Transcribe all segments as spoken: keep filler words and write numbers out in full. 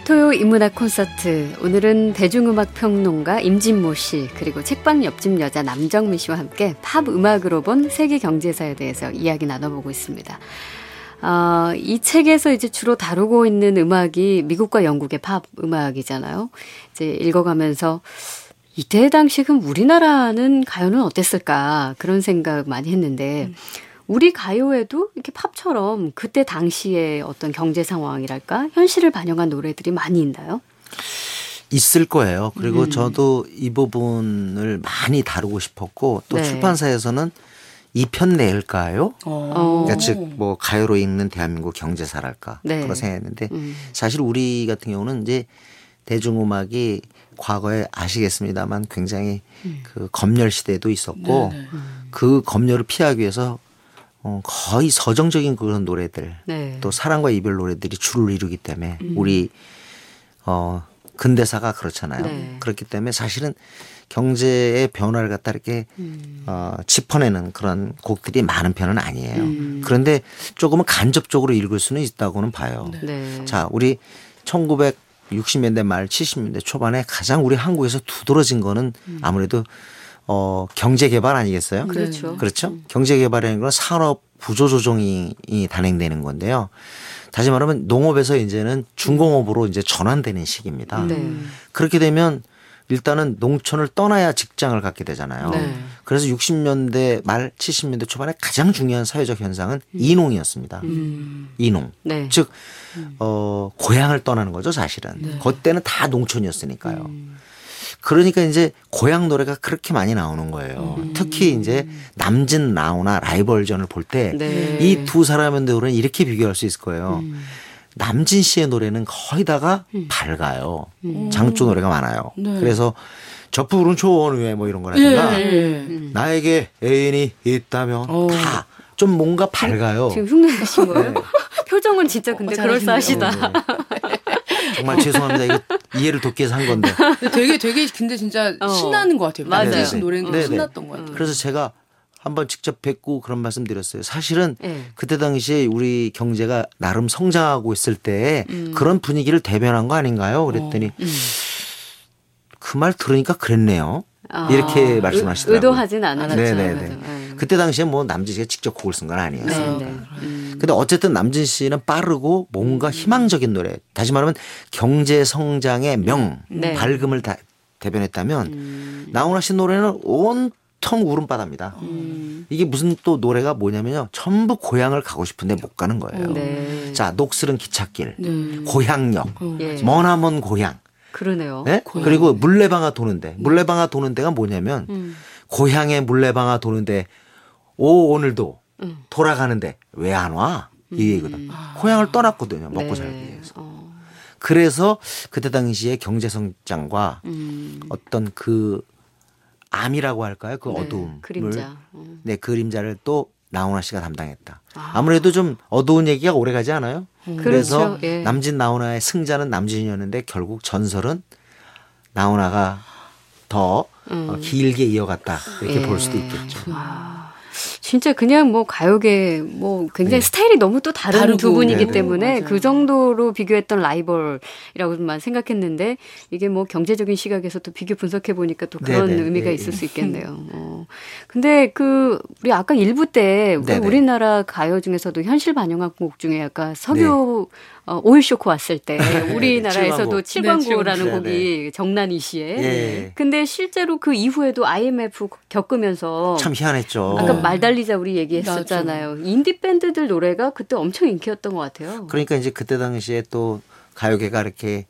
토요 인문학 콘서트. 오늘은 대중음악 평론가 임진모 씨 그리고 책방 옆집 여자 남정미 씨와 함께 팝 음악으로 본 세계 경제사에 대해서 이야기 나눠보고 있습니다. 어, 이 책에서 이제 주로 다루고 있는 음악이 미국과 영국의 팝 음악이잖아요. 이제 읽어가면서 이때 당시 그럼 우리나라는 가요는 어땠을까 그런 생각 많이 했는데 음. 우리 가요에도 이렇게 팝처럼 그때 당시의 어떤 경제 상황이랄까 현실을 반영한 노래들이 많이 있나요? 있을 거예요. 그리고 음. 저도 이 부분을 많이 다루고 싶었고 또 네. 출판사에서는 이 편 낼까요? 그러니까 즉 뭐 가요로 읽는 대한민국 경제사랄까 네. 그런 생각했는데 음. 사실 우리 같은 경우는 이제 대중음악이 과거에 아시겠습니다만 굉장히 음. 그 검열 시대도 있었고 네, 네. 그 검열을 피하기 위해서 어, 거의 서정적인 그런 노래들 네. 또 사랑과 이별 노래들이 주를 이루기 때문에 음. 우리 어, 근대사가 그렇잖아요. 네. 그렇기 때문에 사실은 경제의 변화를 갖다 이렇게 음. 어, 짚어내는 그런 곡들이 많은 편은 아니에요. 음. 그런데 조금은 간접적으로 읽을 수는 있다고는 봐요. 네. 자, 우리 천구백육십 년대 말 칠십 년대 초반에 가장 우리 한국에서 두드러진 거는 음. 아무래도 어, 경제 개발 아니겠어요? 그렇죠. 그렇죠. 음. 경제 개발이라는 건 산업 구조 조정이 단행되는 건데요. 다시 말하면 농업에서 이제는 중공업으로 이제 전환되는 시기입니다. 네. 그렇게 되면 일단은 농촌을 떠나야 직장을 갖게 되잖아요. 네. 그래서 육십 년대 말 칠십 년대 초반에 가장 중요한 사회적 현상은 음. 이농이었습니다. 음. 이농. 네. 즉 어, 고향을 떠나는 거죠 사실은. 네. 그때는 다 농촌이었으니까요. 음. 그러니까 이제 고향 노래가 그렇게 많이 나오는 거예요. 음. 특히 이제 남진 나훈아 라이벌전을 볼 때 이 두 네. 사람의 노래는 이렇게 비교할 수 있을 거예요. 음. 남진 씨의 노래는 거의 다가 음. 밝아요. 음. 장조 노래가 많아요. 네. 그래서 저 푸른 초원 위에 뭐 이런 거라든가 네. 나에게 애인이 있다면 오. 다 좀 뭔가 밝아요. 지금 흉내내신 거예요? 네. 표정은 진짜 근데 어, 그럴싸하시다. 네. 정말 죄송합니다. 이거 이해를 돕기 위해서 한 건데. 되게 되게 근데 진짜 어. 신나는 것 같아요. 맞아요. 남진 노래는 네. 신났던 것 같아요. 그래서 제가 한번 직접 뵙고 그런 말씀 드렸어요. 사실은 네. 그때 당시에 우리 경제가 나름 성장하고 있을 때 음. 그런 분위기를 대변한 거 아닌가요? 그랬더니 어. 음. 그 말 들으니까 그랬네요. 아. 이렇게 말씀하시더라고요. 의도하진 않았죠. 네네네. 그때 당시에 뭐 남진 씨가 직접 곡을 쓴 건 아니었어요. 네, 네. 음. 근데 어쨌든 남진 씨는 빠르고 뭔가 희망적인 노래. 다시 말하면 경제 성장의 명, 네. 밝음을 다 대변했다면 음. 나훈아 씨 노래는 온통 울음바다입니다. 음. 이게 무슨 또 노래가 뭐냐면요. 전부 고향을 가고 싶은데 못 가는 거예요. 네. 자, 녹슬은 기찻길, 네. 고향역, 음. 예. 머나먼 고향. 그러네요. 네? 그리고 물레방아 도는데 물레방아 도는 데가 뭐냐면 음. 고향에 물레방아 도는데 오 오늘도 음. 돌아가는데 왜 안 와? 이 얘기거든. 음. 고향을 떠났거든요. 먹고 네. 살기 위해서. 어. 그래서 그때 당시에 경제 성장과 음. 어떤 그 암이라고 할까요? 그 네. 어두움을 그림자. 음. 네, 그림자를 또 나훈아 씨가 담당했다. 아. 아무래도 좀 어두운 얘기가 오래 가지 않아요? 음. 그래서 그렇죠. 예. 남진 나훈아의 승자는 남진이었는데 결국 전설은 나훈아가 더 음. 어, 길게 이어갔다 이렇게 예. 볼 수도 있겠죠. 아. 진짜 그냥 뭐 가요계 뭐 굉장히 네. 스타일이 너무 또 다른 다르고, 두 분이기 네. 때문에 맞아요. 그 정도로 비교했던 라이벌이라고만 생각했는데 이게 뭐 경제적인 시각에서 또 비교 분석해 보니까 또 그런 네네. 의미가 네. 있을 수 있겠네요. 어. 근데 그 우리 아까 일부 때 우리나라 가요 중에서도 현실 반영한 곡 중에 약간 석유 네. 어, 오일쇼크 왔을 때 우리나라에서도 칠광구라는 네, 곡이 네네. 정난이 씨의. 예. 근데 실제로 그 이후에도 아이엠에프 겪으면서 참 희한했죠. 아까 말 달리자 우리 얘기했었잖아요. 인디 밴드들 노래가 그때 엄청 인기였던 것 같아요. 그러니까 이제 그때 당시에 또 가요계가 이렇게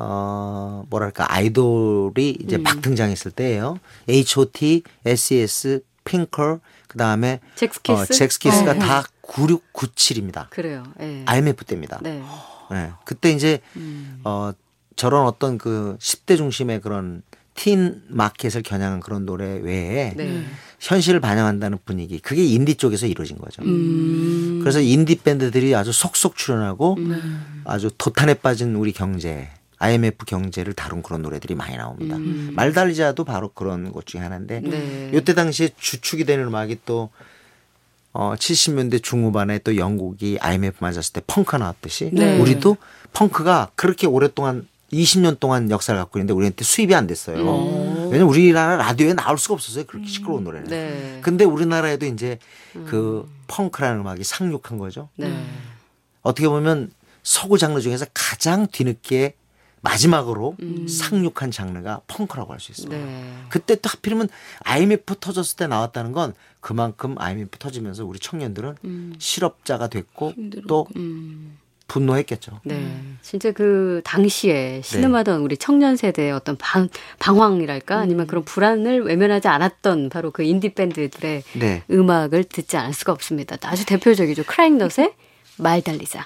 어 뭐랄까 아이돌이 이제 음. 막 등장했을 때예요. 에이치 오 티, 에스 이 에스, 핑클 그다음에 잭스키스, 어, 잭스키스가 네. 다 구십육, 구십칠입니다. 그래요. 네. 아이엠에프 때입니다. 네. 네. 그때 이제 음. 어 저런 어떤 그 십 대 중심의 그런 틴 마켓을 겨냥한 그런 노래 외에 네. 현실을 반영한다는 분위기 그게 인디 쪽에서 이루어진 거죠. 음. 그래서 인디 밴드들이 아주 속속 출연하고 음. 아주 도탄에 빠진 우리 경제 아이엠에프 경제를 다룬 그런 노래들이 많이 나옵니다. 음. 말달리자도 바로 그런 것 중에 하나인데 네. 이때 당시에 주축이 되는 음악이 또 어, 칠십 년대 중후반에 또 영국이 아이엠에프 맞았을 때 펑크가 나왔듯이 네. 우리도 펑크가 그렇게 오랫동안 이십 년 동안 역사를 갖고 있는데 우리한테 수입이 안 됐어요. 음. 왜냐면 우리나라 라디오에 나올 수가 없었어요. 그렇게 시끄러운 노래는. 네. 근데 우리나라에도 이제 음. 그 펑크라는 음악이 상륙한 거죠. 네. 어떻게 보면 서구 장르 중에서 가장 뒤늦게 마지막으로 음. 상륙한 장르가 펑크라고 할 수 있어요. 네. 그때 또 하필이면 아이엠에프 터졌을 때 나왔다는 건 그만큼 아이엠에프 터지면서 우리 청년들은 음. 실업자가 됐고 힘들었고. 또 음. 분노했겠죠. 네, 진짜 그 당시에 신음하던 네. 우리 청년 세대의 어떤 방, 방황이랄까 음. 아니면 그런 불안을 외면하지 않았던 바로 그 인디 밴드들의 네. 음악을 듣지 않을 수가 없습니다. 아주 대표적이죠. 크라잉넛의 말 달리자.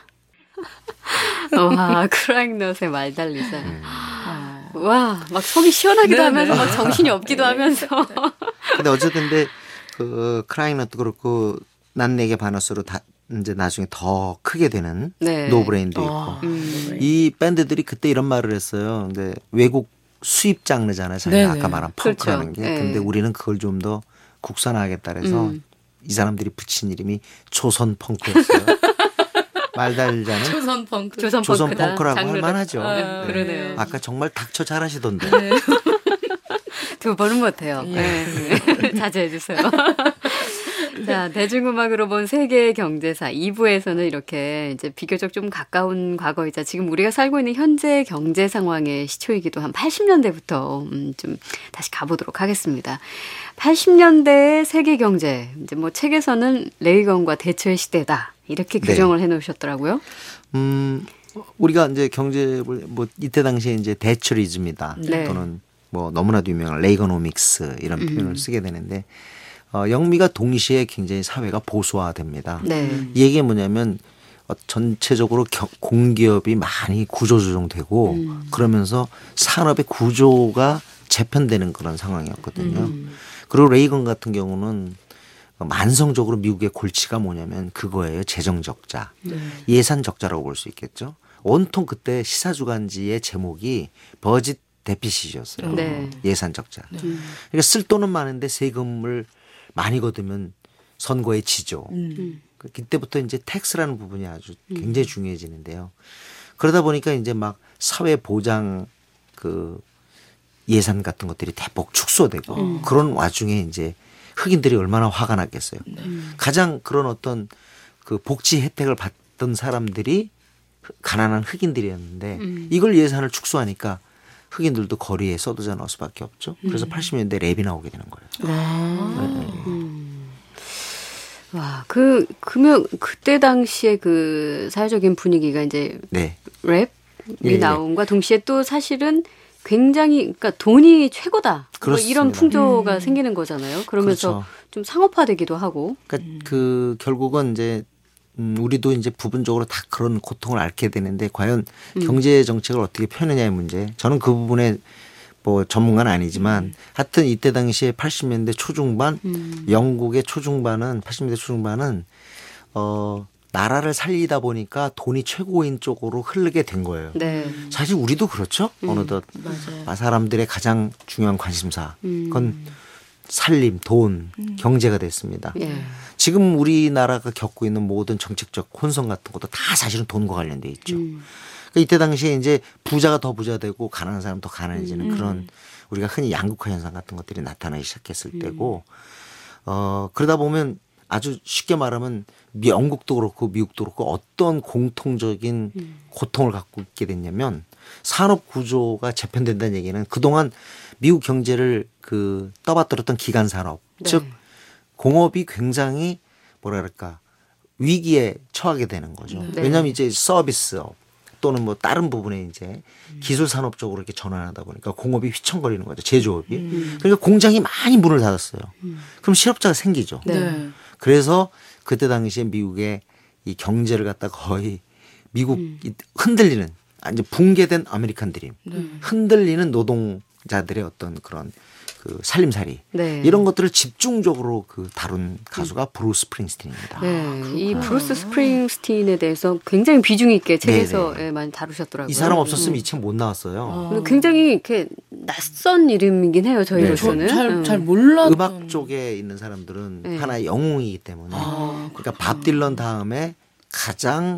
와, 크라잉넛의 말 달리자. 음. 와, 막 속이 시원하기도 네네. 하면서 막 정신이 없기도 하면서. 근데 어쨌든 근데 그 크라잉넛도 그렇고 난 내게 반어스로 다 이제 나중에 더 크게 되는 네. 노브레인도 있고 어, 음. 이 밴드들이 그때 이런 말을 했어요. 근데 외국 수입 장르잖아요. 자기가 아까 말한 펑크라는 그렇죠. 게. 네. 근데 우리는 그걸 좀 더 국산화하겠다 그래서 음. 이 사람들이 붙인 이름이 조선 펑크였어요. 말 달자는 조선 펑크. 조선, 조선 펑크라고 할 만하죠. 아, 네. 그러네요. 아까 정말 닥쳐 잘하시던데. 네. 두 번은 못해요. 네. 네. 자제해 주세요. 자, 대중음악으로 본 세계의 경제사 이 부에서는 이렇게 이제 비교적 좀 가까운 과거이자 지금 우리가 살고 있는 현재 경제 상황의 시초이기도 한 팔십 년대부터 음, 좀 다시 가보도록 하겠습니다. 팔십 년대의 세계 경제, 이제 뭐 책에서는 레이건과 대처의 시대다 이렇게 규정을 네. 해놓으셨더라고요. 음, 우리가 이제 경제를 뭐 이때 당시에 이제 대처리즘이다 네. 또는 뭐 너무나도 유명한 레이건오믹스 이런 표현을 음. 쓰게 되는데. 어, 영미가 동시에 굉장히 사회가 보수화됩니다. 네. 이 얘기가 뭐냐면 어, 전체적으로 겨, 공기업이 많이 구조조정되고 음. 그러면서 산업의 구조가 재편되는 그런 상황이었거든요. 음. 그리고 레이건 같은 경우는 만성적으로 미국의 골치가 뭐냐면 그거예요. 재정 적자, 네. 예산 적자라고 볼 수 있겠죠. 온통 그때 시사주간지의 제목이 버짓 데피시였어요. 네. 예산 적자. 네. 그러니까 쓸 돈은 많은데 세금을 많이 거두면 선거에 지죠. 음. 그때부터 이제 텍스라는 부분이 아주 굉장히 중요해지는데요. 그러다 보니까 이제 막 사회 보장 그 예산 같은 것들이 대폭 축소되고 음. 그런 와중에 이제 흑인들이 얼마나 화가 났겠어요. 음. 가장 그런 어떤 그 복지 혜택을 받던 사람들이 가난한 흑인들이었는데 음. 이걸 예산을 축소하니까 흑인들도 거리에 쏟아져 나올 수밖에 없죠. 그래서 음. 팔십 년대 랩이 나오게 되는 거예요. 아. 네. 음. 와, 그, 그러면 그때 당시에 그 사회적인 분위기가 이제 네. 랩이 예, 나온과 예. 동시에 또 사실은 굉장히 그러니까 돈이 최고다. 뭐 이런 풍조가 음. 생기는 거잖아요. 그러면서 그렇죠. 좀 상업화되기도 하고. 그러니까 음. 그 결국은 이제 음, 우리도 이제 부분적으로 다 그런 고통을 앓게 되는데 과연 음. 경제 정책을 어떻게 펴느냐의 문제. 저는 그 부분에 뭐 전문가는 아니지만 음. 하여튼 이때 당시에 팔십 년대 초중반 음. 영국의 초중반은 팔십 년대 초중반은 어, 나라를 살리다 보니까 돈이 최고인 쪽으로 흐르게 된 거예요. 네. 사실 우리도 그렇죠. 음. 어느덧 맞아요. 사람들의 가장 중요한 관심사. 음. 그건 살림, 돈, 음. 경제가 됐습니다. 예. 지금 우리나라가 겪고 있는 모든 정책적 혼선 같은 것도 다 사실은 돈과 관련돼 있죠. 음. 그러니까 이때 당시에 이제 부자가 더 부자 되고 가난한 사람 더 가난해지는 음. 그런 우리가 흔히 양극화 현상 같은 것들이 나타나기 시작했을 음. 때고 어, 그러다 보면 아주 쉽게 말하면 영국도 그렇고 미국도 그렇고 어떤 공통적인 음. 고통을 갖고 있게 됐냐면 산업 구조가 재편된다는 얘기는 그동안 미국 경제를 그 떠받들었던 기간 산업 네. 즉 공업이 굉장히 뭐라 그럴까 위기에 처하게 되는 거죠. 네. 왜냐하면 이제 서비스업 또는 뭐 다른 부분에 이제 음. 기술 산업 쪽으로 이렇게 전환하다 보니까 공업이 휘청거리는 거죠. 제조업이. 음. 그러니까 공장이 많이 문을 닫았어요. 음. 그럼 실업자가 생기죠. 네. 그래서 그때 당시에 미국의 이 경제를 갖다 거의 미국 음. 흔들리는 이제 붕괴된 아메리칸 드림, 네. 흔들리는 노동자들의 어떤 그런 그 살림살이 네. 이런 것들을 집중적으로 그 다룬 가수가 음. 브루스 스프링스틴입니다. 네. 이 브루스 스프링스틴에 대해서 굉장히 비중 있게 책에서 네, 많이 다루셨더라고요. 이 사람 없었으면 음. 이 책 못 나왔어요. 아. 굉장히 이렇게 낯선 이름이긴 해요. 저희로서는. 네. 잘, 잘 몰라. 음악 쪽에 있는 사람들은 네. 하나의 영웅이기 때문에. 아, 그러니까 밥 딜런 다음에 가장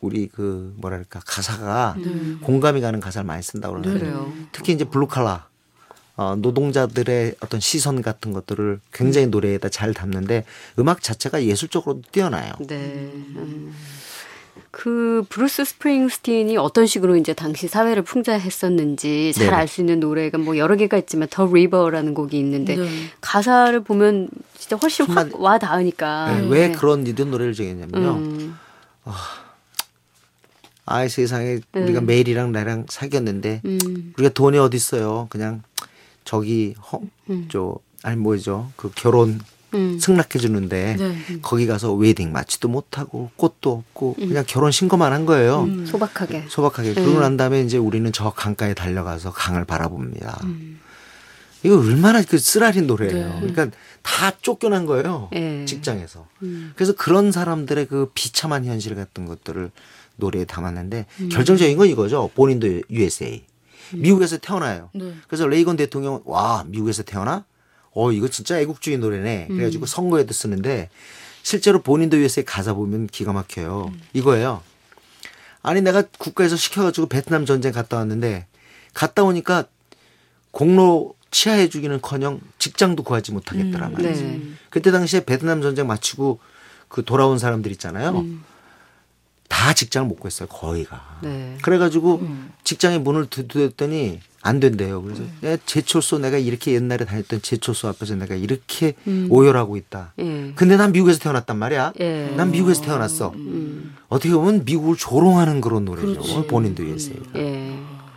우리 그 뭐랄까 가사가 네. 공감이 가는 가사를 많이 쓴다고 그러는데 네. 특히 이제 블루칼라 어, 노동자들의 어떤 시선 같은 것들을 굉장히 노래에다 잘 담는데 음악 자체가 예술적으로도 뛰어나요. 네. 음. 그 브루스 스프링스틴이 어떤 식으로 이제 당시 사회를 풍자했었는지 잘 알 수 있는 노래가 뭐 여러 개가 있지만 더 리버라는 곡이 있는데 네. 가사를 보면 진짜 훨씬 확 와 닿으니까. 네. 왜 그런 이런 노래를 정했냐면요. 음. 어, 아이 세상에 음. 우리가 메일이랑 나랑 사귀었는데 음. 우리가 돈이 어디 있어요. 그냥 저기 허, 음. 저 아니 뭐죠 그 결혼 음. 승낙해 주는데 네. 거기 가서 웨딩 마치도 못하고 꽃도 없고 음. 그냥 결혼 신고만 한 거예요. 음. 소박하게. 소박하게. 음. 그러고 난 다음에 이제 우리는 저 강가에 달려가서 강을 바라봅니다. 음. 이거 얼마나 그 쓰라린 노래예요. 네. 그러니까 다 쫓겨난 거예요. 네. 직장에서. 음. 그래서 그런 사람들의 그 비참한 현실 같은 것들을 노래에 담았는데 음. 결정적인 건 이거죠. 본인도 유에스에이. 미국에서 태어나요. 네. 그래서 레이건 대통령은 와 미국에서 태어나? 어 이거 진짜 애국주의 노래네. 그래가지고 음. 선거에도 쓰는데 실제로 본인도 유에스에이 가사 보면 기가 막혀요. 음. 이거예요. 아니 내가 국가에서 시켜가지고 베트남 전쟁 갔다 왔는데 갔다 오니까 공로 치하해 주기는커녕 직장도 구하지 못하겠더라 음. 말이지. 네. 그때 당시에 베트남 전쟁 마치고 그 돌아온 사람들 있잖아요. 음. 다 직장을 못 구했어요. 거의가. 네. 그래가지고 음. 직장에 문을 두드렸더니 안 된대요. 그래서 음. 제철소 내가 이렇게 옛날에 다녔던 제철소 앞에서 내가 이렇게 음. 오열하고 있다. 예. 근데 난 미국에서 태어났단 말이야. 예. 난 미국에서 태어났어. 음. 어떻게 보면 미국을 조롱하는 그런 노래죠. 그렇지. 본인도 유에스에이가. 예.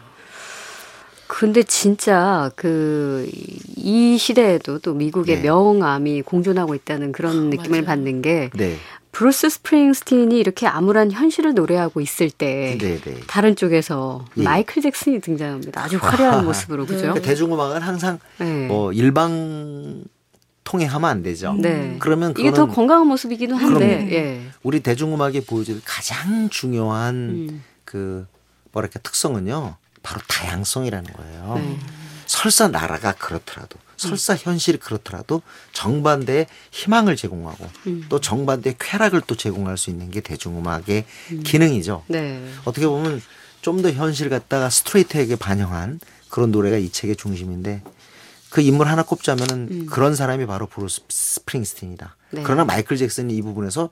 근데 진짜 그 이 시대에도 또 미국의 네. 명암이 공존하고 있다는 그런 아, 느낌을 맞아요. 받는 게 네. 브루스 스프링스틴이 이렇게 암울한 현실을 노래하고 있을 때 네, 네. 다른 쪽에서 네. 마이클 잭슨이 등장합니다. 아주 화려한 모습으로 그죠? 그러니까 대중음악은 항상 네. 뭐 일방 통행하면 안 되죠. 네. 그러면 이게 더 건강한 모습이기도 한데 예. 우리 대중음악이 보여줄 가장 중요한 음. 그 뭐랄까 특성은요. 바로 다양성이라는 거예요. 네. 설사 나라가 그렇더라도 설사 음. 현실이 그렇더라도 정반대의 희망을 제공하고 음. 또 정반대의 쾌락을 또 제공할 수 있는 게 대중음악의 음. 기능이죠. 네. 어떻게 보면 좀 더 현실 갖다가 스트레이트하게 반영한 그런 노래가 이 책의 중심인데 그 인물 하나 꼽자면은 음. 그런 사람이 바로 브루스 스프링스틴이다. 네. 그러나 마이클 잭슨이 이 부분에서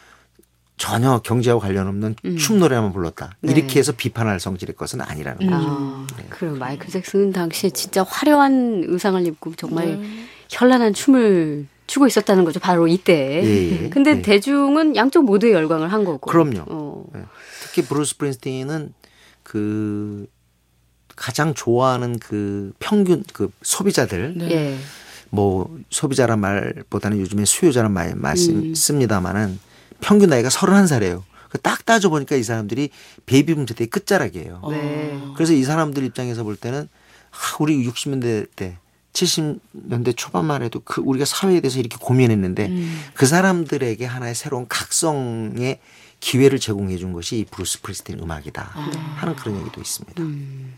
전혀 경제하고 관련 없는 음. 춤 노래만 불렀다. 네. 이렇게 해서 비판할 성질의 것은 아니라는 거죠. 아, 네. 그럼 마이클 잭슨은 당시에 진짜 화려한 의상을 입고 정말 네. 현란한 춤을 추고 있었다는 거죠. 바로 이때. 예, 예. 근데 예. 대중은 양쪽 모두에 열광을 한 거고. 그럼요. 어. 네. 특히 브루스 스프링스틴은 그 가장 좋아하는 그 평균 그 소비자들. 네. 뭐 소비자란 말보다는 요즘에 수요자란 말 말씀 음. 씁니다마는 평균 나이가 서른한 살이에요. 딱 따져보니까 이 사람들이 베이비붐 세대의 끝자락이에요. 네. 그래서 이 사람들 입장에서 볼 때는 아, 우리 육십 년대 때 칠십 년대 초반만 해도 그 우리가 사회에 대해서 이렇게 고민했는데 음. 그 사람들에게 하나의 새로운 각성의 기회를 제공해 준 것이 이 브루스 스프링스틴 음악이다 아. 하는 그런 얘기도 있습니다. 음.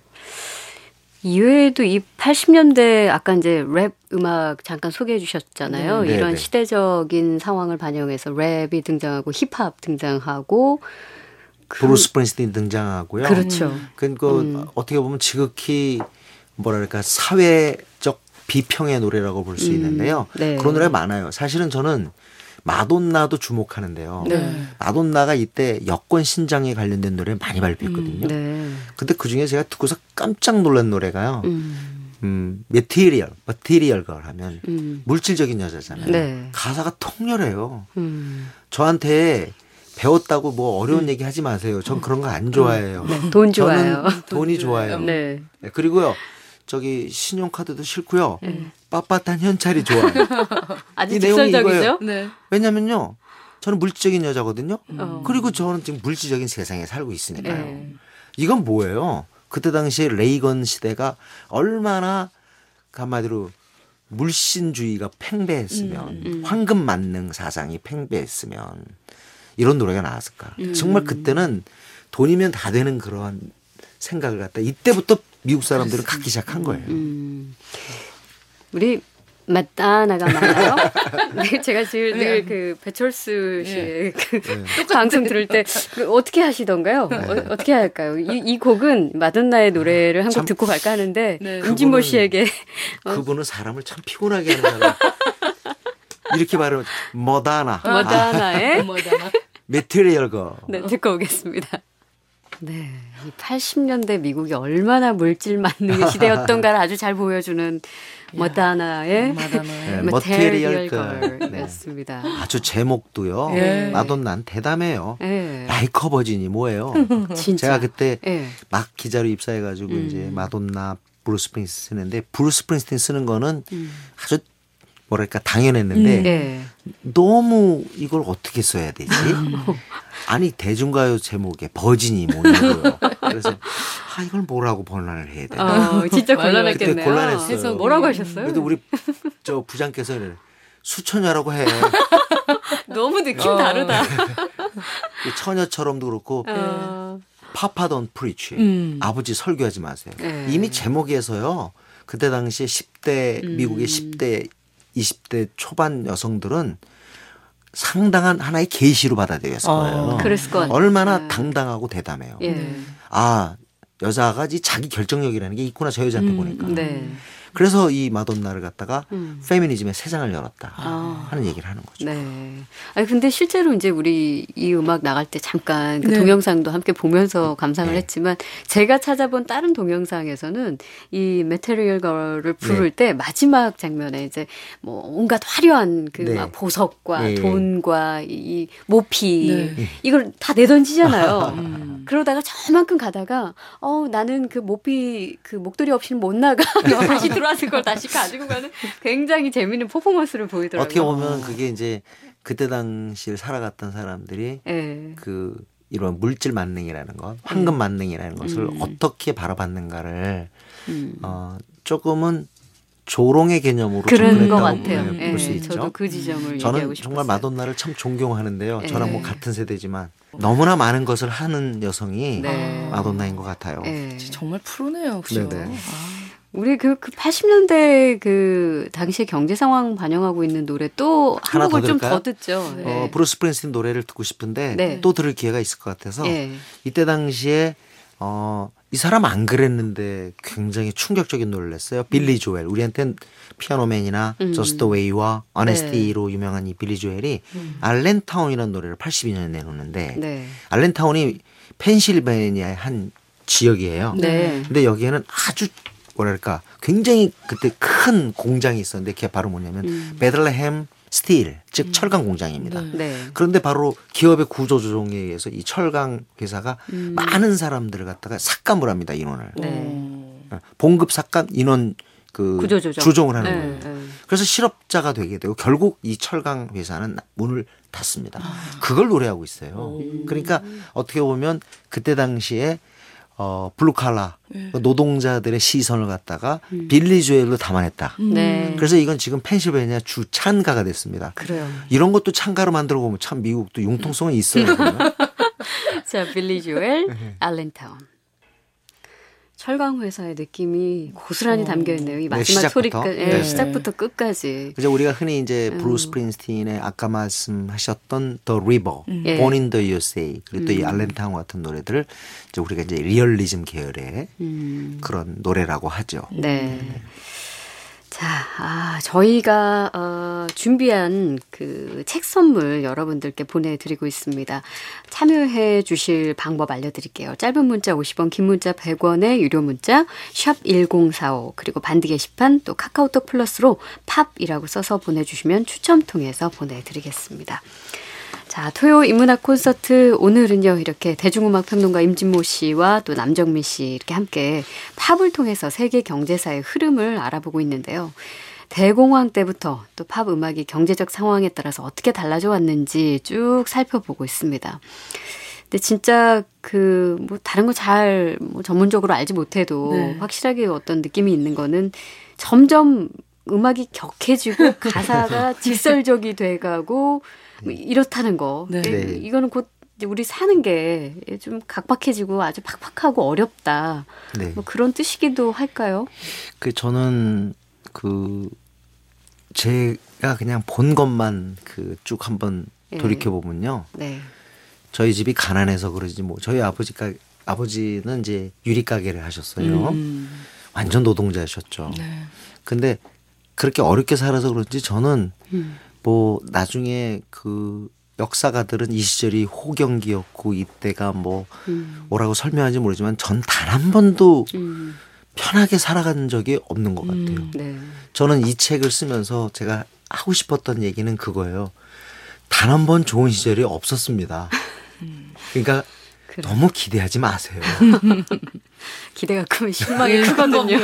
이외에도 이 팔십 년대 아까 이제 랩 음악 잠깐 소개해 주셨잖아요. 네, 이런 네. 시대적인 상황을 반영해서 랩이 등장하고 힙합 등장하고 그 브루스 스프링스틴 등장하고요. 그렇죠. 그러니까 음. 어떻게 보면 지극히 뭐랄까 사회적 비평의 노래라고 볼 수 있는데요. 음. 네. 그런 노래가 많아요. 사실은 저는 마돈나도 주목하는데요. 네. 마돈나가 이때 여권 신장에 관련된 노래 많이 발표했거든요. 음, 네. 근데 그중에 제가 듣고서 깜짝 놀란 노래가요. 음, 음 메티리얼, 머티리얼 걸 하면 음. 물질적인 여자잖아요. 네. 가사가 통렬해요. 음. 저한테 배웠다고 뭐 어려운 음. 얘기 하지 마세요. 전 그런 거 안 좋아해요. 네, 돈 좋아해요. 돈이 좋아요. 네. 네. 그리고요. 저기 신용카드도 싫고요. 네. 빳빳한 현찰이 좋아요. 아주 직설적이죠. 네. 왜냐면요. 저는 물질적인 여자거든요. 음. 그리고 저는 지금 물질적인 세상에 살고 있으니까요. 네. 이건 뭐예요? 그때 당시에 레이건 시대가 얼마나 한마디로 물신주의가 팽배했으면 음, 음. 황금 만능 사상이 팽배했으면 이런 노래가 나왔을까. 음. 정말 그때는 돈이면 다 되는 그런 생각을 갖다 이때부터 미국 사람들은 갖기 시작한 거예요. 음. 우리 마다나가 맞나요? 네, 제가 지금 늘 그 배철수 씨의 네. 그 네. 방송 들을 때 그 어떻게 하시던가요? 네. 어, 어떻게 할까요? 이, 이 곡은 마돈나의 노래를 한 곡 듣고 갈까 하는데 네. 임진모 씨에게 그분은 사람을 참 피곤하게 하는 사람. 이렇게 말하면 머다나. 머다나의 머다나. 메테리얼 거. 네, 듣고 오겠습니다. 네, 이 팔십 년대 미국이 얼마나 물질 만능의 시대였던가를 아주 잘 보여주는 머다나의 메테리얼 걸이었습니다. 네. 아주 제목도요. 네. 마돈나는 대담해요. 네. 라이커 버진이 뭐예요? 진짜. 제가 그때 네. 막 기자로 입사해가지고 음. 이제 마돈나, 브루스 스프링스틴 쓰는데 브루스 스프링스틴 쓰는 거는 음. 아주 뭐랄까 당연했는데 음. 네. 너무 이걸 어떻게 써야 되지? 아니 대중가요 제목에 버진이 뭐냐고요. 그래서 아 이걸 뭐라고 번안을 해야 되나. 어, 진짜 곤란했겠네요. 그때 곤란했어요. 해서 뭐라고 하셨어요? 그래도 우리 저 부장께서는 수처녀라고 해. 너무 느낌 어. 다르다. 처녀처럼도 그렇고 어. 파파 돈 프리치. 음. 아버지 설교하지 마세요. 네. 이미 제목에서요. 그때 당시에 십 대 음. 미국의 십 대 이십 대 초반 여성들은 상당한 하나의 계시로 받아들였을 거예요. 어, 그랬을 것 같아요. 얼마나 네. 당당하고 대담해요. 예. 아 여자가 자기 결정력이라는 게 있구나 저 여자한테 음, 보니까. 네. 그래서 이 마돈나를 갖다가 음. 페미니즘의 세상을 열었다 아. 하는 얘기를 하는 거죠. 네. 아니 근데 실제로 이제 우리 이 음악 나갈 때 잠깐 그 네. 동영상도 함께 보면서 감상을 네. 했지만 제가 찾아본 다른 동영상에서는 이 메테리얼 걸을 부를 네. 때 마지막 장면에 이제 뭐 온갖 화려한 그 막 네. 보석과 네. 돈과 이 모피 네. 이걸 다 내던지잖아요. 음. 그러다가 저만큼 가다가 어 나는 그 모피 그 목도리 없이는 못 나가. 다시 들어와서 그걸 다시 가지고 가는 굉장히 재미있는 퍼포먼스를 보이더라고요. 어떻게 보면 그게 이제 그때 당시를 살아갔던 사람들이 네. 그 이런 물질 만능이라는 것, 황금 만능이라는 것을 음. 어떻게 바라봤는가를 음. 어, 조금은 조롱의 개념으로 그런 것 같아요. 네, 볼 수 네, 있죠. 저도 그 지점을 저는 얘기하고 싶었어요. 정말 마돈나를 참 존경하는데요. 네. 저랑 뭐 같은 세대지만 너무나 많은 것을 하는 여성이 네. 마돈나인 것 같아요. 네. 정말 프로네요. 그죠? 아. 우리 그, 그 팔십 년대 그 당시의 경제 상황 반영하고 있는 노래 또 한 곡을 좀 더 듣죠. 네. 어, 브루스 스프링스틴 노래를 듣고 싶은데 네. 또 들을 기회가 있을 것 같아서 네. 이때 당시에 어, 이 사람 안 그랬는데 굉장히 충격적인 노래를 냈어요. 빌리 조엘. 우리한테는 피아노맨이나 음. 저스트 웨이와 어네스티로 네. 유명한 이 빌리 조엘이 음. 알렌타운이라는 노래를 팔십이 년에 내놓는데 네. 알렌타운이 펜실베니아의 한 지역이에요. 네. 근데 여기에는 아주 뭐랄까 굉장히 그때 큰 공장이 있었는데 그게 바로 뭐냐면 음. 베들레헴 스틸 즉 철강 공장입니다. 네. 그런데 바로 기업의 구조 조정에 의해서 이 철강 회사가 음. 많은 사람들을 갖다가 삭감을 합니다. 인원을. 네. 봉급 삭감 인원 그 구조 조정. 조정을 하는 네. 거예요. 네. 그래서 실업자가 되게 되고 결국 이 철강 회사는 문을 닫습니다. 아. 그걸 노래하고 있어요. 음. 그러니까 어떻게 보면 그때 당시에 어, 블루칼라 네. 노동자들의 시선을 갖다가 음. 빌리 조엘로 담아냈다. 네. 그래서 이건 지금 펜실베니아 주 찬가가 됐습니다. 그래요. 이런 것도 찬가로 만들어 보면 참 미국도 융통성이 있어요. 자, 빌리 조엘, 알렌타운. 철강 회사의 느낌이 고스란히 어. 담겨 있네요. 이 마지막 네, 소리까지, 네. 네, 시작부터 끝까지. 그래서 우리가 흔히 이제 음. 브루스 스프링스틴의 아까 말씀하셨던 The River, 음. Born in the 유에스에이 그리고 또 이 음. 알렌타운 같은 노래들을 이제 우리가 이제 리얼리즘 계열의 음. 그런 노래라고 하죠. 네. 네. 자, 아, 저희가 어, 준비한 그 책 선물 여러분들께 보내드리고 있습니다. 참여해 주실 방법 알려드릴게요. 짧은 문자 오십 원, 긴 문자 백 원의 유료 문자 샵 일공사오 그리고 반디 게시판 또 카카오톡 플러스로 팝이라고 써서 보내주시면 추첨 통해서 보내드리겠습니다. 자, 토요 인문학 콘서트 오늘은요 이렇게 대중음악 평론가 임진모 씨와 또 남정민 씨 이렇게 함께 팝을 통해서 세계 경제사의 흐름을 알아보고 있는데요. 대공황 때부터 또 팝 음악이 경제적 상황에 따라서 어떻게 달라져 왔는지 쭉 살펴보고 있습니다. 근데 진짜 그 뭐 다른 거 잘 뭐 전문적으로 알지 못해도 네. 확실하게 어떤 느낌이 있는 거는 점점 음악이 격해지고 가사가 직설적이 돼가고 이렇다는 거. 네. 네. 이거는 곧 우리 사는 게 좀 각박해지고 아주 팍팍하고 어렵다. 네. 뭐 그런 뜻이기도 할까요? 그 저는 그 제가 그냥 본 것만 그 쭉 한번 예. 돌이켜 보면요. 네. 저희 집이 가난해서 그러지 뭐 저희 아버지가 아버지는 이제 유리 가게를 하셨어요. 음. 완전 노동자셨죠. 네. 근데 그렇게 어렵게 살아서 그런지 저는 음. 뭐 나중에 그 역사가들은 이 시절이 호경기였고 이때가 뭐 음. 뭐라고 설명하는지 모르지만 전 단 한 번도 음. 편하게 살아간 적이 없는 것 같아요. 음. 네. 저는 이 책을 쓰면서 제가 하고 싶었던 얘기는 그거예요. 단 한 번 좋은 시절이 없었습니다. 그러니까 그래. 너무 기대하지 마세요. 기대가 크면 실망이 크거든요.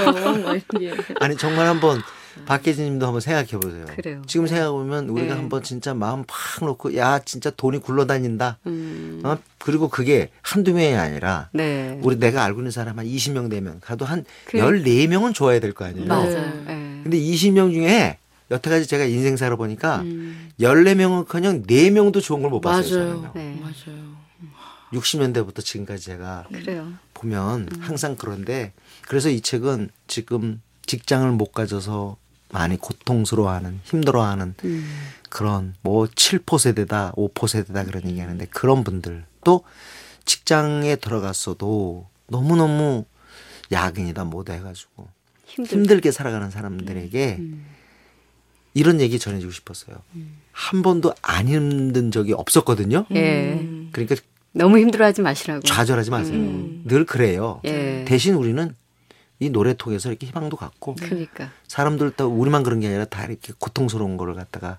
아니 정말 한번 박혜진 님도 한번 생각해 보세요. 그래요. 지금 생각해 보면 우리가 네. 한번 진짜 마음 팍 놓고 야 진짜 돈이 굴러다닌다. 음. 어? 그리고 그게 한두 명이 아니라 네. 우리 내가 알고 있는 사람 한 이십 명 되면 가도 한 그... 열네 명은 좋아야 될 거 아니에요. 맞아요. 네. 근데 이십 명 중에 여태까지 제가 인생 살아보니까 음. 열네 명은커녕 네 명도 좋은 걸 못 봤어요. 맞아요. 네. 맞아요. 육십 년대부터 지금까지 제가 그래요. 보면 항상 그런데 그래서 이 책은 지금 직장을 못 가져서 많이 고통스러워하는 힘들어하는 음. 그런 뭐 칠 퍼센트 세대다 오 퍼센트 세대다 그런 얘기하는데 그런 분들 또 직장에 들어갔어도 너무너무 야근이다 뭐다 해가지고 힘들. 힘들게 살아가는 사람들에게 음. 이런 얘기 전해주고 싶었어요. 음. 한 번도 안 힘든 적이 없었거든요. 예. 그러니까 너무 힘들어하지 마시라고. 좌절하지 마세요. 음. 늘 그래요. 예. 대신 우리는 이 노래 통해서 이렇게 희망도 갖고 그러니까. 사람들 또 우리만 그런 게 아니라 다 이렇게 고통스러운 거를 갖다가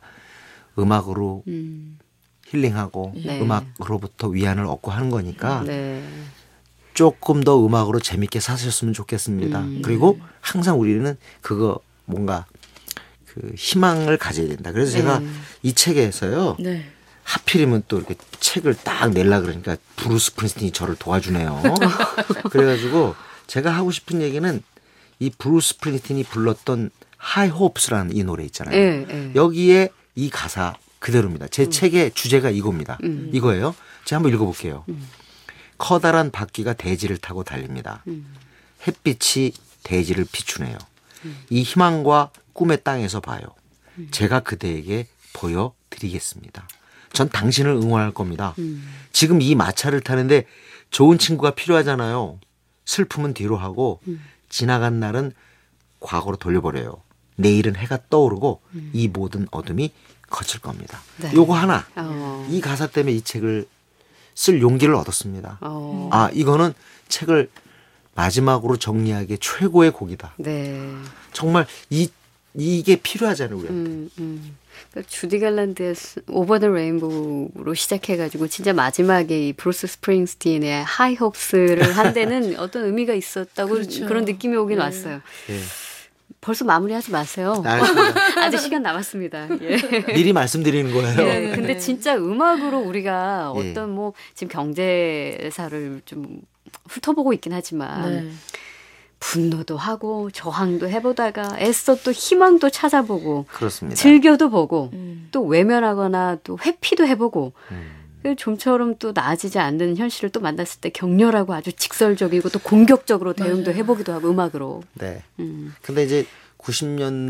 음악으로 음. 힐링하고 네. 음악으로부터 위안을 얻고 하는 거니까 네. 조금 더 음악으로 재밌게 사셨으면 좋겠습니다. 음. 그리고 항상 우리는 그거 뭔가 그 희망을 가져야 된다. 그래서 네. 제가 이 책에서요. 네. 하필이면 또 이렇게 책을 딱 내려고 그러니까 브루스 스프링스틴이 저를 도와주네요. 그래가지고 제가 하고 싶은 얘기는 이 브루스 스프링스틴이 불렀던 하이 호프스라는 이 노래 있잖아요. 네, 네. 여기에 이 가사 그대로입니다. 제 음. 책의 주제가 이겁니다. 음. 이거예요. 제가 한번 읽어볼게요. 음. 커다란 바퀴가 대지를 타고 달립니다. 음. 햇빛이 대지를 비추네요. 음. 이 희망과 꿈의 땅에서 봐요. 음. 제가 그대에게 보여드리겠습니다. 전 당신을 응원할 겁니다. 음. 지금 이 마차를 타는데 좋은 친구가 필요하잖아요. 슬픔은 뒤로 하고 음. 지나간 날은 과거로 돌려버려요. 내일은 해가 떠오르고 음. 이 모든 어둠이 거칠 겁니다. 네. 요거 하나. 어. 이 가사 때문에 이 책을 쓸 용기를 얻었습니다. 어. 아 이거는 책을 마지막으로 정리하기에 최고의 곡이다. 네. 정말 이 이게 필요하잖아요 우리한테. 음, 음. 그러니까 주디 갈란드의 오버 더 레인보우로 시작해가지고 진짜 마지막에 이 브루스 스프링스틴의 하이 홉스를 한 데는 어떤 의미가 있었다고 그렇죠. 그런 느낌이 오긴 네. 왔어요. 네. 벌써 마무리하지 마세요. 아직 시간 남았습니다. 예. 미리 말씀드리는 거예요. 예, 근데 진짜 음악으로 우리가 어떤 예. 뭐 지금 경제사를 좀 훑어보고 있긴 하지만 네. 분노도 하고 저항도 해보다가 애써 또 희망도 찾아보고 그렇습니다. 즐겨도 보고 음. 또 외면하거나 또 회피도 해보고 음. 좀처럼 또 나아지지 않는 현실을 또 만났을 때 격렬하고 아주 직설적이고 또 공격적으로 대응도 맞아요. 해보기도 하고 음악으로. 네. 음. 근데 이제 구십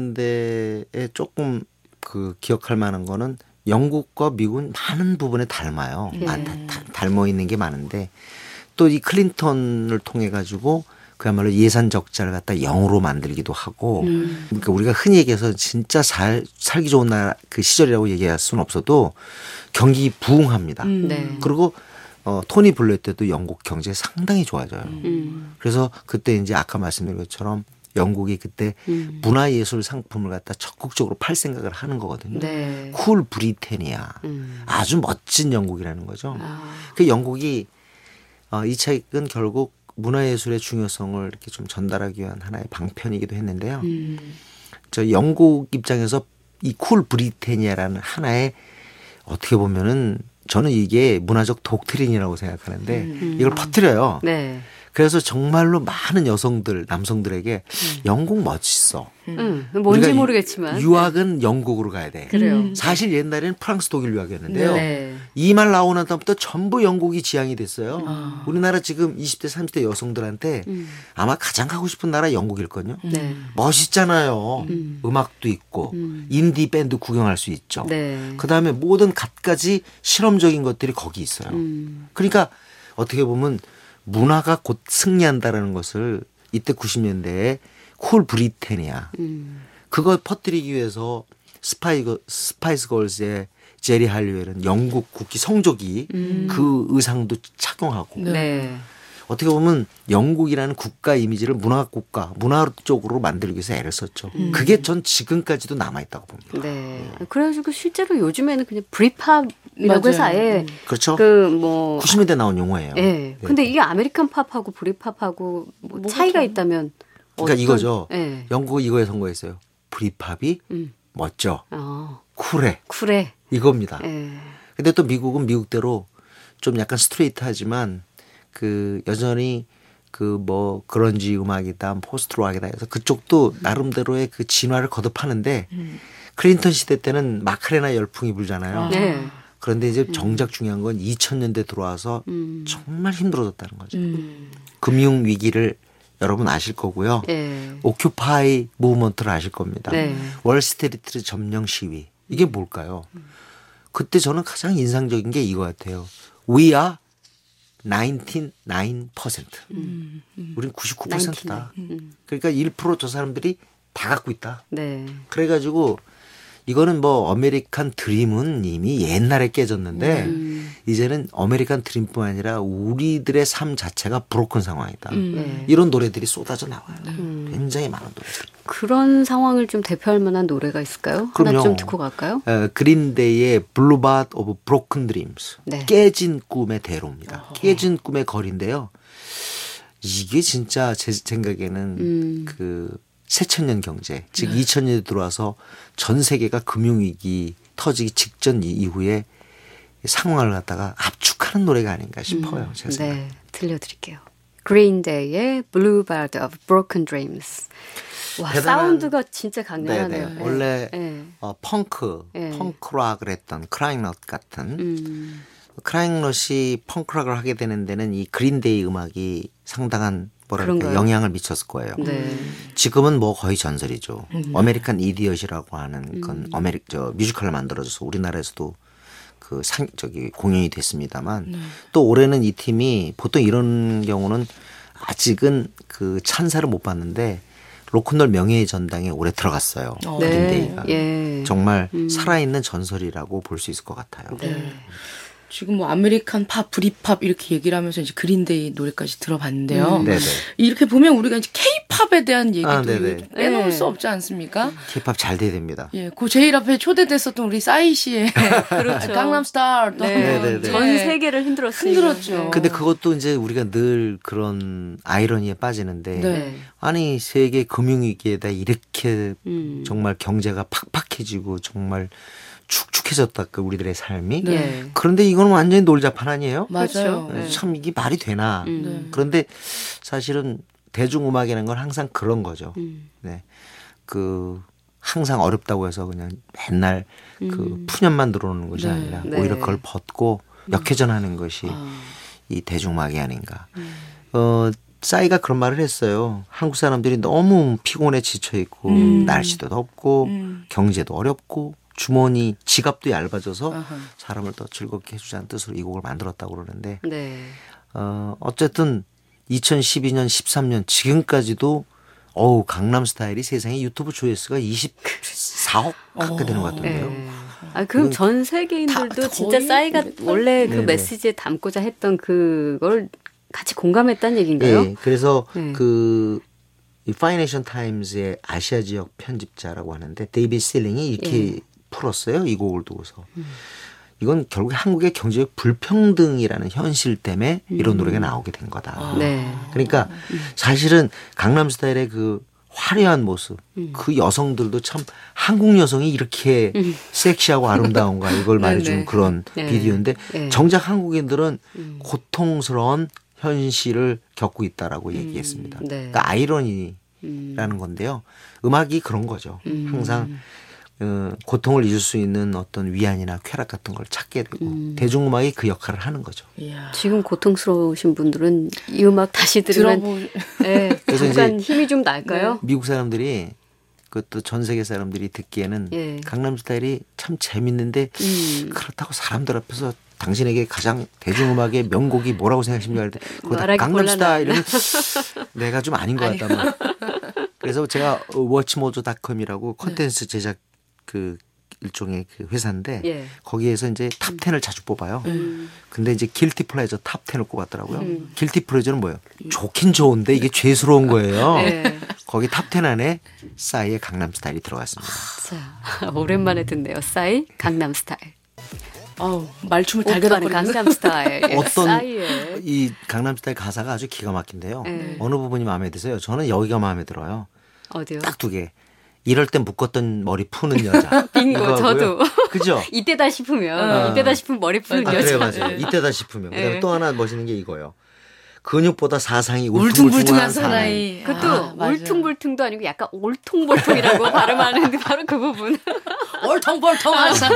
년대에 조금 그 기억할 만한 거는 영국과 미국은 많은 부분에 닮아요. 네. 아, 다, 다, 닮아 있는 게 많은데 또 이 클린턴을 통해 가지고 그야말로 예산 적자를 갖다 영으로 만들기도 하고 음. 그러니까 우리가 흔히 얘기해서 진짜 살, 살기 좋은 나라 그 시절이라고 얘기할 수는 없어도 경기 부흥합니다. 음. 네. 그리고 어, 토니 블레어 때도 영국 경제 상당히 좋아져요. 음. 그래서 그때 이제 아까 말씀드린 것처럼 영국이 그때 음. 문화예술 상품을 갖다 적극적으로 팔 생각을 하는 거거든요. 네. 쿨 브리테니아. 음. 아주 멋진 영국이라는 거죠. 아. 그 영국이 어, 이 책은 결국 문화예술의 중요성을 이렇게 좀 전달하기 위한 하나의 방편이기도 했는데요. 음. 저 영국 입장에서 이 쿨 브리테니아라는 하나의 어떻게 보면은 저는 이게 문화적 독트린이라고 생각하는데 음. 이걸 퍼뜨려요. 네. 그래서 정말로 많은 여성들, 남성들에게 음. 영국 멋있어. 음. 음. 뭔지 모르겠지만. 유학은 영국으로 가야 돼. 그래요. 사실 옛날에는 프랑스, 독일 유학이었는데요. 네. 이 말 나오고 난 다음부터 전부 영국이 지향이 됐어요. 아. 우리나라 지금 이십 대, 삼십 대 여성들한테 음. 아마 가장 가고 싶은 나라 영국일걸요. 네. 멋있잖아요. 음. 음악도 있고 음. 인디 밴드 구경할 수 있죠. 네. 그다음에 모든 갖가지 실험적인 것들이 거기 있어요. 음. 그러니까 어떻게 보면 문화가 곧 승리한다라는 것을 이때 구십 년대에 쿨 브리테니아 음. 그걸 퍼뜨리기 위해서 스파이, 스파이스 걸스의 제리 할리웰은 영국 국기 성조기 음. 그 의상도 착용하고 네. 어떻게 보면 영국이라는 국가 이미지를 문화 국가, 문화 쪽으로 만들기 위해서 애를 썼죠. 음. 그게 전 지금까지도 남아있다고 봅니다. 네. 그래가지고 실제로 요즘에는 그냥 브리팝이라고 해서 아예 그렇죠. 그 뭐 구십 년대 나온 용어예요. 네. 네. 근데 이게 아메리칸 팝하고 브리팝하고 뭐 차이가 좀... 있다면 그러니까 어떤... 이거죠. 네. 영국은 이거에 선거했어요. 브리팝이 음. 멋져, 어. 쿨해, 쿨해 이겁니다. 네. 근데 또 미국은 미국대로 좀 약간 스트레이트하지만 그 여전히 그 뭐 그런지 음악이다, 포스트록이다 해서 그쪽도 나름대로의 그 진화를 거듭하는데 음. 클린턴 시대 때는 마카레나 열풍이 불잖아요. 아. 네. 그런데 이제 정작 중요한 건 이천 년대 들어와서 음. 정말 힘들어졌다는 거죠. 음. 금융 위기를 여러분 아실 거고요. 네. 오큐파이 무브먼트를 아실 겁니다. 네. 월스트리트 점령 시위. 이게 뭘까요? 그때 저는 가장 인상적인 게 이거 같아요. We are 구십구 퍼센트. 음, 음. 우린 구십구 퍼센트다. 음. 그러니까 일 퍼센트 저 사람들이 다 갖고 있다. 네. 그래가지고 이거는 뭐 아메리칸 드림은 이미 옛날에 깨졌는데 음. 이제는 아메리칸 드림뿐만 아니라 우리들의 삶 자체가 브로큰 상황이다. 음. 네. 이런 노래들이 쏟아져 나와요. 음. 굉장히 많은 노래들. 그런 상황을 좀 대표할 만한 노래가 있을까요? 그럼요. 하나 좀 듣고 갈까요? 어, 그린데이의 블루바드 오브 브로큰 드림스. 네. 깨진 꿈의 대로입니다. 어허. 깨진 꿈의 거리인데요. 이게 진짜 제 생각에는 음. 그 새천년 경제, 즉 네. 이천 년에 들어와서 전 세계가 금융위기 터지기 직전 이후에 상황을 갖다가 압축하는 노래가 아닌가 싶어요. 음, 제 생각에. 네, 들려드릴게요. Green Day의 Bluebird of Broken Dreams. 와, 대단한, 사운드가 진짜 강렬하네요. 네. 원래 네. 어, 펑크, 네. 펑크락을 했던 크라잉넛 같은 음. 크라잉넛이 펑크락을 하게 되는 데는 이 그린데이 음악이 상당한 뭐랄까 영향을 미쳤을 거예요. 네. 지금은 뭐 거의 전설이죠. 음. 아메리칸 이디엇이라고 하는 건 음. 아메리 저 뮤지컬을 만들어줘서 우리나라에서도 그 상 저기 공연이 됐습니다만 네. 또 올해는 이 팀이 보통 이런 경우는 아직은 그 찬사를 못 받는데 로큰롤 명예의 전당에 올해 들어갔어요. 어. 그린데이가 네. 예. 정말 음. 살아있는 전설이라고 볼 수 있을 것 같아요. 네. 지금 뭐 아메리칸 팝, 브리팝 이렇게 얘기를 하면서 이제 그린데이 노래까지 들어봤는데요. 음. 이렇게 보면 우리가 이제 K-팝에 대한 얘기도 아, 빼놓을 네. 수 없지 않습니까? K-팝 잘 돼야 됩니다. 예, 그 제일 앞에 초대됐었던 우리 싸이 씨의 그렇죠. 강남스타일. 네. 전 세계를 흔들었어요. 흔들었죠. 근데 그것도 이제 우리가 늘 그런 아이러니에 빠지는데 네. 아니 세계 금융위기에다 이렇게 음. 정말 경제가 팍팍해지고 정말 축축해졌다 그 우리들의 삶이. 네. 그런데 이건 완전히 놀자판 아니에요? 맞아요. 네. 참 이게 말이 되나. 음. 네. 그런데 사실은 대중음악이라는 건 항상 그런 거죠. 음. 네. 그 항상 어렵다고 해서 그냥 맨날 음. 그 푸념만 들어오는 것이 네. 아니라 네. 오히려 그걸 벗고 역회전하는 것이 아. 이 대중음악이 아닌가. 음. 어, 싸이가 그런 말을 했어요. 한국 사람들이 너무 피곤해 지쳐 있고 음. 날씨도 덥고 음. 경제도 어렵고 주머니 지갑도 얇아져서 uh-huh. 사람을 더 즐겁게 해주자는 뜻으로 이 곡을 만들었다고 그러는데 네. 어, 어쨌든 이천십이 년 십삼 년 지금까지도 어우 강남스타일이 세상에 유튜브 조회수가 이십사억 가까이 되는 것 같던데요. 네. 아, 그럼 전 세계인들도 다, 진짜 싸이가 원래 그 네네. 메시지에 담고자 했던 그걸 같이 공감했다는 얘기인가요? 네. 그래서 네. 그 이 파이낸셜 타임즈의 아시아 지역 편집자라고 하는데 데이비드 실링이 이렇게 예. 풀었어요. 이 곡을 두고서. 음. 이건 결국 한국의 경제적 불평등이라는 현실 때문에 음. 이런 노래가 나오게 된 거다. 아. 네. 그러니까 사실은 강남스타일의 그 화려한 모습, 음. 그 여성들도 참 한국 여성이 이렇게 음. 섹시하고 아름다운가 이걸 말해주는 그런 네. 비디오인데 네. 정작 한국인들은 음. 고통스러운 현실을 겪고 있다라고 음, 얘기했습니다. 네. 그러니까 아이러니라는 음. 건데요. 음악이 그런 거죠. 음. 항상 어, 고통을 잊을 수 있는 어떤 위안이나 쾌락 같은 걸 찾게 되고 음. 대중음악이 그 역할을 하는 거죠. 이야. 지금 고통스러우신 분들은 이 음악 다시 들으면 들어보... 네, 잠깐 힘이 좀 날까요? 네. 미국 사람들이 그것도 전 세계 사람들이 듣기에는 예. 강남스타일이 참 재밌는데 음. 그렇다고 사람들 앞에서 당신에게 가장 대중음악의 명곡이 뭐라고 생각하십니까? 그거 강남스타일은 내가 좀 아닌 것 같다. 그래서 제가 워치모조닷컴이라고 콘텐츠 제작 그 일종의 그 회사인데 예. 거기에서 이제 탑 텐을 자주 뽑아요. 음. 근데 이제 길티 플레저어 탑 텐을 꼽았더라고요. 음. 길티 플레저는 뭐예요? 좋긴 좋은데 이게 죄스러운 거예요. 네. 거기 탑 텐 안에 싸이의 강남스타일이 들어갔습니다. 자, 오랜만에 듣네요. 싸이 강남스타일. 어우, 말춤을 달겨다니는 강남스타일. 어떤 싸이의. 이 강남스타일 가사가 아주 기가 막힌데요. 네. 어느 부분이 마음에 드세요? 저는 여기가 마음에 들어요. 어디요? 딱 두 개. 이럴 땐 묶었던 머리 푸는 여자. 빙고, 저도. 그죠? 이때다 싶으면, 어. 이때다 싶으면 머리 푸는 아, 여자. 그래, 맞아요. 이때다 싶으면. 네. 그다음에 또 하나 멋있는 게 이거예요. 근육보다 사상이 울퉁불퉁한 사나이. 그것도 아, 울퉁불퉁도 아니고 약간 올통볼통이라고 발음하는데 바로 그 부분. 올통볼통한 사나이.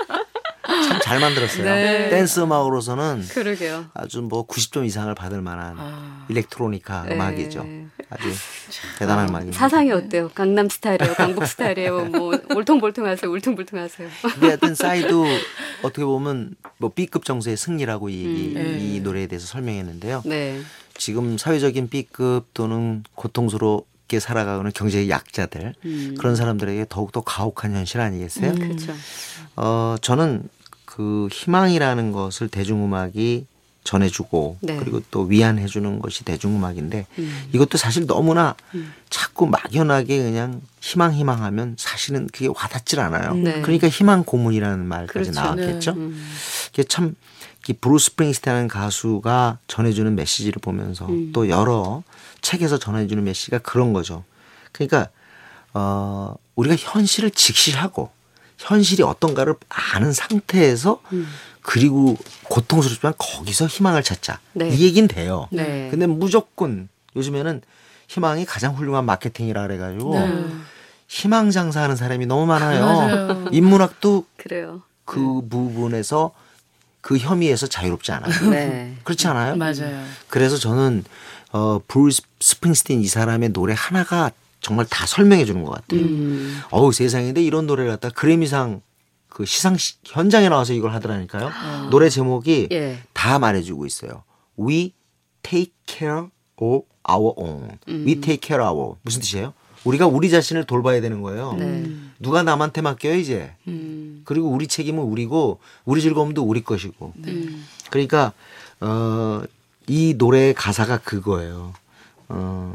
참 잘 만들었어요. 네. 댄스 음악으로서는 그러게요. 아주 뭐 구십 점 이상을 받을 만한 아. 일렉트로니카 네. 음악이죠. 아주 대단한 아. 음악입니다. 사상이 어때요? 강남 스타일이에요? 강북 스타일이에요? 뭐 올통볼통하세요? 울퉁불퉁하세요? 근데 하여튼 싸이도 어떻게 보면 뭐 B급 정서의 승리라고 이, 음. 이 노래에 대해서 설명했는데요. 네. 지금 사회적인 B급 또는 고통스럽게 살아가는 경제의 약자들 음. 그런 사람들에게 더욱더 가혹한 현실 아니겠어요? 음. 그렇죠. 어, 저는 그 희망이라는 것을 대중음악이 전해주고 네. 그리고 또 위안해주는 것이 대중음악인데 음. 이것도 사실 너무나 음. 자꾸 막연하게 그냥 희망 희망하면 사실은 그게 와닿질 않아요. 네. 그러니까 희망 고문이라는 말까지 그렇죠. 나왔겠죠. 네. 음. 이게 참 브루스 스프링스틴이라는 가수가 전해주는 메시지를 보면서 음. 또 여러 책에서 전해주는 메시지가 그런 거죠. 그러니까 어, 우리가 현실을 직시하고 현실이 어떤가를 아는 상태에서 음. 그리고 고통스럽지만 거기서 희망을 찾자. 네. 이 얘기는 돼요. 네. 근데 무조건 요즘에는 희망이 가장 훌륭한 마케팅이라 그래가지고 네. 희망 장사하는 사람이 너무 많아요. 맞아요. 인문학도 그래요. 그 네. 부분에서 그 혐의에서 자유롭지 않아요. 네. 그렇지 않아요? 맞아요. 그래서 저는 어, 브루스 스프링스틴 이 사람의 노래 하나가 정말 다 설명해 주는 것 같아요. 음. 어우 세상인데 이런 노래를 갖다 그래미상 그 시상 현장에 나와서 이걸 하더라니까요. 어. 노래 제목이 예. 다 말해주고 있어요. We take care of our own. 음. We take care of our. 무슨 뜻이에요? 우리가 우리 자신을 돌봐야 되는 거예요. 네. 누가 남한테 맡겨요 이제. 음. 그리고 우리 책임은 우리고 우리 즐거움도 우리 것이고. 네. 그러니까 어, 이 노래의 가사가 그거예요. 어,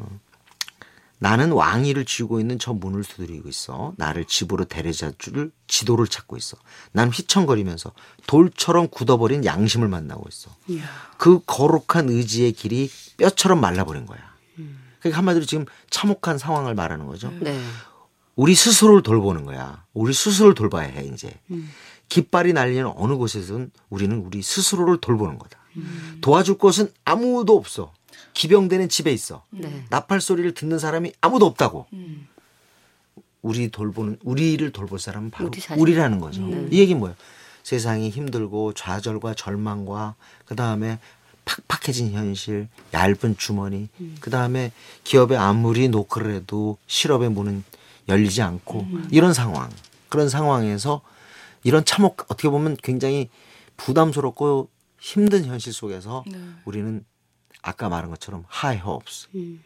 나는 왕위를 쥐고 있는 저 문을 두드리고 있어. 나를 집으로 데려다 줄 지도를 찾고 있어. 난 휘청거리면서 돌처럼 굳어버린 양심을 만나고 있어. 이야. 그 거룩한 의지의 길이 뼈처럼 말라버린 거야. 음. 그러니까 한마디로 지금 참혹한 상황을 말하는 거죠. 네. 우리 스스로를 돌보는 거야. 우리 스스로를 돌봐야 해 이제. 음. 깃발이 날리는 어느 곳에서는 우리는 우리 스스로를 돌보는 거다. 음. 도와줄 곳은 아무도 없어. 기병대는 집에 있어. 네. 나팔 소리를 듣는 사람이 아무도 없다고. 음. 우리 돌보는 우리를 돌볼 사람은 바로 우리 우리라는 거죠. 음. 이 얘기는 뭐예요? 세상이 힘들고 좌절과 절망과 그다음에 팍팍해진 현실, 얇은 주머니, 음. 그다음에 기업에 아무리 노크를 해도 실업의 문은 열리지 않고 음. 이런 상황. 그런 상황에서 이런 참혹 어떻게 보면 굉장히 부담스럽고 힘든 현실 속에서 네. 우리는 아까 말한 것처럼 high hopes, 음.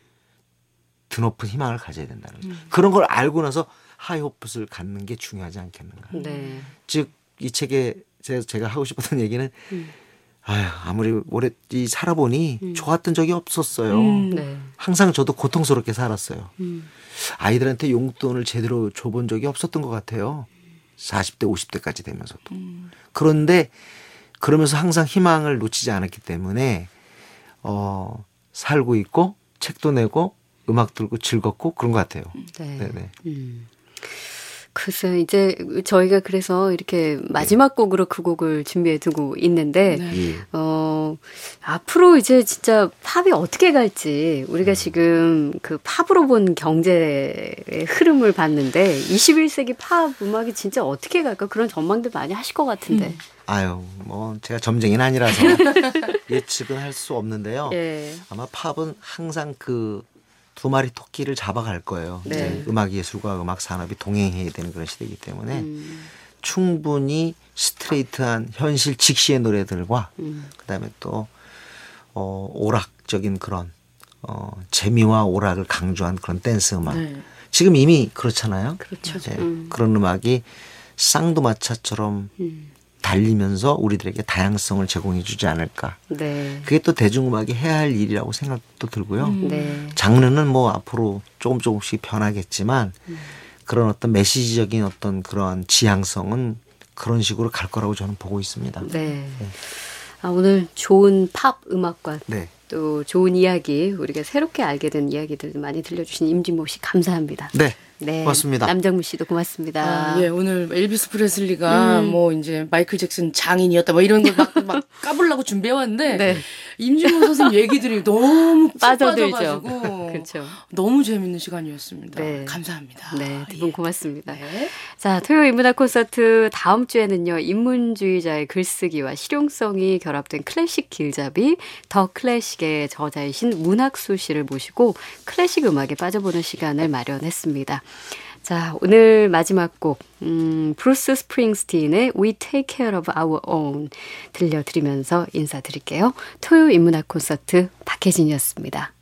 드높은 희망을 가져야 된다는 거죠. 음. 그런 걸 알고 나서 high hopes를 갖는 게 중요하지 않겠는가. 네. 즉 이 책에 제가 하고 싶었던 얘기는 음. 아유, 아무리 오래 살아보니 음. 좋았던 적이 없었어요. 음, 네. 항상 저도 고통스럽게 살았어요. 음. 아이들한테 용돈을 제대로 줘본 적이 없었던 것 같아요. 사십 대 오십 대까지 되면서도. 음. 그런데 그러면서 항상 희망을 놓치지 않았기 때문에 어, 살고 있고 책도 내고 음악 들고 즐겁고 그런 것 같아요. 네. 네네. 음. 글쎄 이제 저희가 그래서 이렇게 마지막 곡으로 그 곡을 준비해 두고 있는데 네. 어, 앞으로 이제 진짜 팝이 어떻게 갈지 우리가 지금 그 팝으로 본 경제의 흐름을 봤는데 이십일 세기 팝 음악이 진짜 어떻게 갈까 그런 전망들 많이 하실 것 같은데. 음. 아유, 뭐 제가 점쟁이는 아니라서 예측은 할 수 없는데요. 예. 아마 팝은 항상 그 두 마리 토끼를 잡아갈 거예요. 네. 이제 음악 예술과 음악 산업이 동행해야 되는 그런 시대이기 때문에 음. 충분히 스트레이트한 현실 직시의 노래들과 음. 그다음에 또 어, 오락적인 그런 어, 재미와 오락을 강조한 그런 댄스 음악. 네. 지금 이미 그렇잖아요. 그렇죠. 네. 음. 그런 음악이 쌍두마차처럼 음. 달리면서 우리들에게 다양성을 제공해 주지 않을까. 네. 그게 또 대중음악이 해야 할 일이라고 생각도 들고요. 음. 네. 장르는 뭐 앞으로 조금 조금씩 변하겠지만 음. 그런 어떤 메시지적인 어떤 그런 지향성은 그런 식으로 갈 거라고 저는 보고 있습니다. 네. 네. 아, 오늘 좋은 팝 음악과 네. 또 좋은 이야기, 우리가 새롭게 알게 된 이야기들 많이 들려주신 임진모 씨 감사합니다. 네. 네. 고맙습니다. 남정미 씨도 고맙습니다. 아, 예, 오늘 엘비스 프레슬리가 음. 뭐 이제 마이클 잭슨 장인이었다 뭐 이런 걸 막 막 까불라고 준비해왔는데 네. 임진모 선생님 얘기들이 너무 푹 빠져들죠. 빠져가지고 그렇죠. 너무 재밌는 시간이었습니다. 네. 감사합니다. 네, 두 분 예. 고맙습니다. 네. 자, 토요일 인문학 콘서트 다음 주에는요, 인문주의자의 글쓰기와 실용성이 결합된 클래식 길잡이, 더 클래식의 저자이신 문학수 씨를 모시고 클래식 음악에 빠져보는 시간을 마련했습니다. 자, 오늘 마지막 곡, 음, 브루스 스프링스틴의 We Take Care of Our Own 들려드리면서 인사드릴게요. 토요일 인문학 콘서트 박혜진이었습니다.